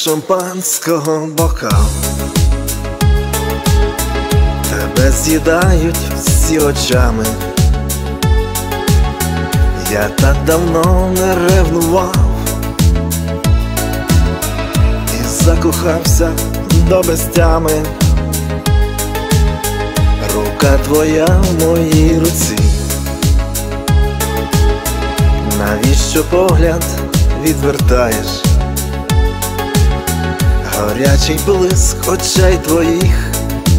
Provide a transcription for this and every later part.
шампанського бокал. Тебе з'їдають всі очами. Я так давно не ревнував і закохався до безтями. Рука твоя в моїй руці. Навіщо погляд відвертаєш? Горячий блиск очей твоїх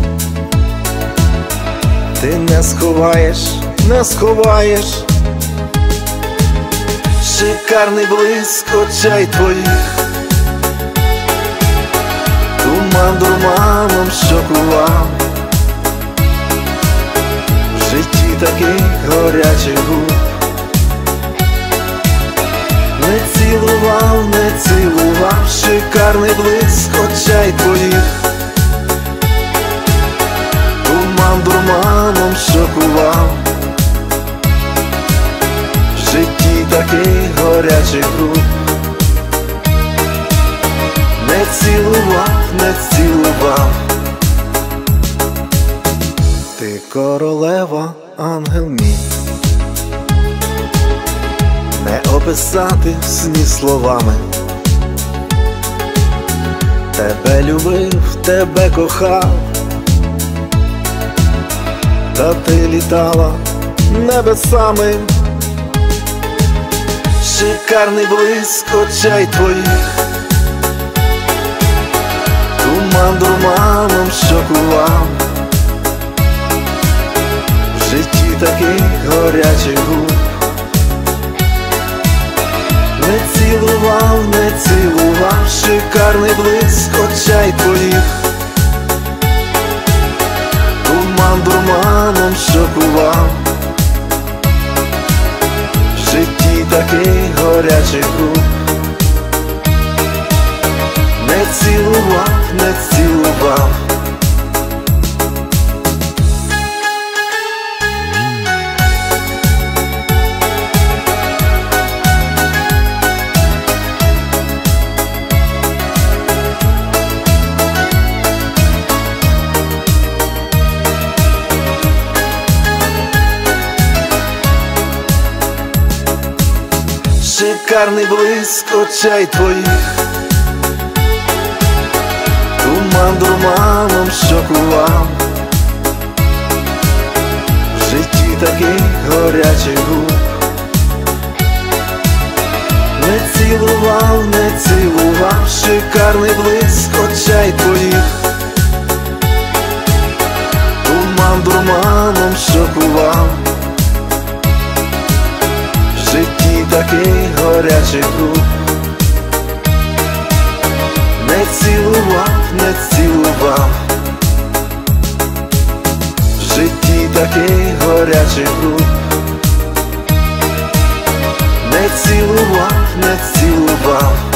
ти не сховаєш, не сховаєш. Шикарний блиск очей твоїх, туман дурманом шокував. В житті таких горячих губ не цілував, не цілував. Шикарний блиск очей твоїх, туман дурманом шокував. В житті таких горячих груп не цілував, не цілував. Ти королева, ангел мій, не описати в сні словами. Тебе любив, тебе кохав, та ти літала небесами. Шикарний блиск очей твоїх, туман дурманом шокував. В житті таких горячих губ не цілував, не цілував. Шикарний блиск очей твоїх, туман дурманом шокував. В житті таких горячих губ не цілував, не цілував. Шикарний блиск очей твоїх, туман дурманом шокував. В житті таких горячих губ не цілував, не цілував. Шикарний блиск очей твоїх, туман дурманом шокував. В житті таких горячих груп не цілував, не цілував. В житті таких горячих груп не цілував, не цілував.